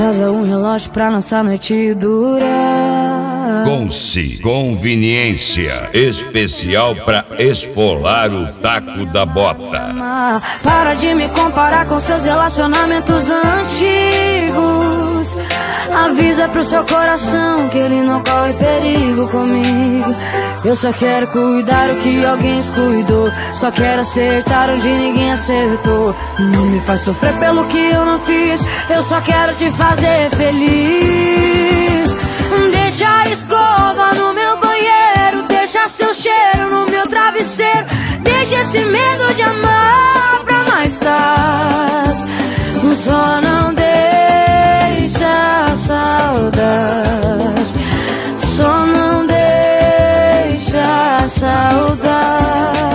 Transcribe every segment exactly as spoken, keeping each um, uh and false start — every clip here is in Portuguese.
Atrasa um relógio pra nossa noite durar. Conci, conveniência especial pra esfolar o taco da bota. Para de me comparar com seus relacionamentos antigos. Avisa pro seu coração que ele não corre perigo comigo. Eu só quero cuidar o que alguém cuidou. Só quero acertar onde ninguém acertou. Não me faz sofrer pelo que eu não fiz. Eu só quero te fazer feliz. Deixa a escova no meu banheiro. Deixa seu cheiro no meu travesseiro. Deixa esse medo de amar pra mais tarde. Só não deixa a saudade. Só não deixa a saudade.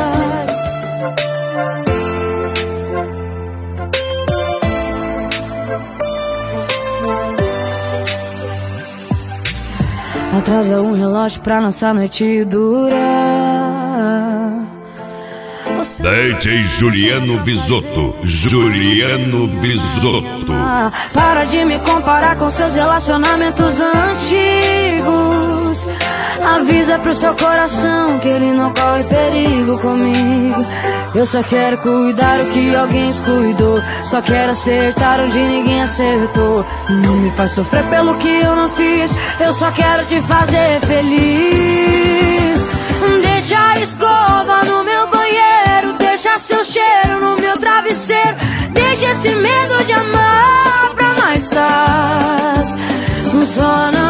Atrasa um relógio pra nossa noite durar. D J Juliano Bisotto, Juliano Bisotto. Para de me comparar com seus relacionamentos antigos. Avisa pro seu coração que ele não corre perigo comigo. Eu só quero cuidar o que alguém cuidou. Só quero acertar onde ninguém acertou. Não me faz sofrer pelo que eu não fiz. Eu só quero te fazer feliz. Deixa a escova no meu banheiro. Deixa seu cheiro no meu travesseiro. Deixa esse medo de amar pra mais tarde. Só não